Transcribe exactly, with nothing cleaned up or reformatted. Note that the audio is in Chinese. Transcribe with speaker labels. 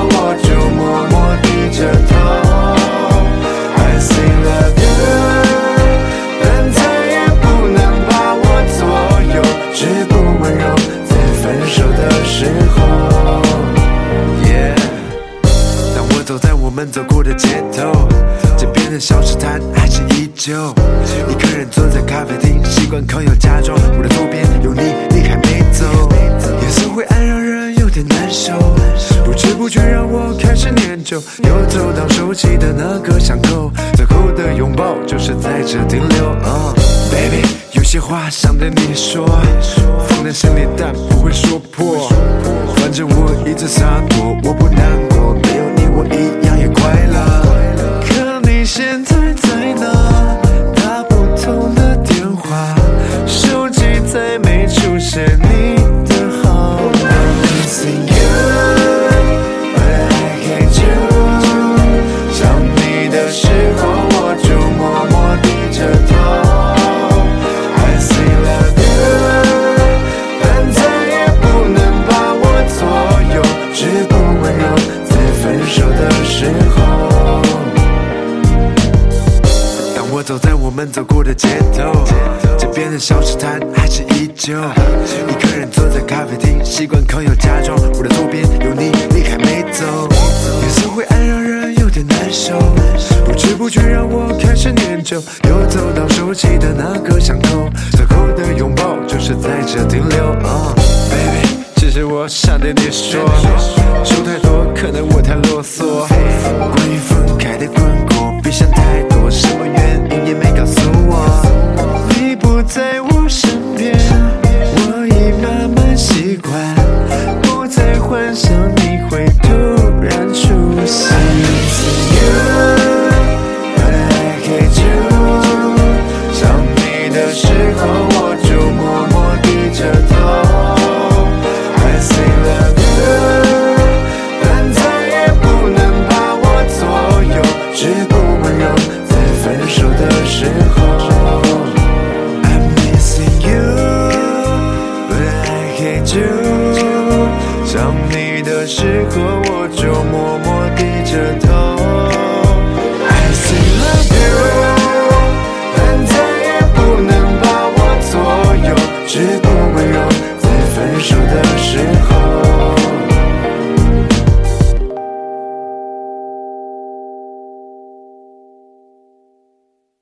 Speaker 1: 我就默默低着头。I say love you， 但再也不能把我左右，只不温柔在分手的时候。Yeah， 当我走在我们走过的街头，街边的小吃摊还是依旧，一个人坐在咖啡厅，习惯靠右假装我的左边有你，你还没走。夜色灰暗让人有点难受，不知不觉让我开始念旧，又走到收起的那个巷口，最后的拥抱就是在这停留。uh, Baby， 有些话想对你说，放在心里但不会说破，反正我一直洒脱，我不难过，没有你我一样也快乐。可你现在在哪？打不通的电话，手机再没出现你的号码。I'm missing you，but I hate you。想你的时候，我就默默低着头。I say love you， 但再也不能把我左右，只不温柔在分手的时候。我走在我们走过的街头，街边的小吃摊还是依旧，一个人坐在咖啡厅，习惯靠右假装我的左边有你，你还没走。夜色灰暗让人有点难受，不知不觉让我开始念旧，又走到收起的那个巷口，最后的拥抱就是在这停留。uh, Baby， 其实我想对你说，说太多可能我太啰嗦，关于分开的滚过，别想太多，什么原因也没告诉我。你不在我身边，我已慢慢习惯，不再幻想你会突然出现。I miss you，but I hate you。想你的时候，我就默默低着头。I say love you， 但再也不能把我左右，只不温柔在分手的时候。I'm missing you，but I hate you。想你的时候，我就默默低着头。I say love you， 但再也不能把我左右，只不温柔在分手的时候。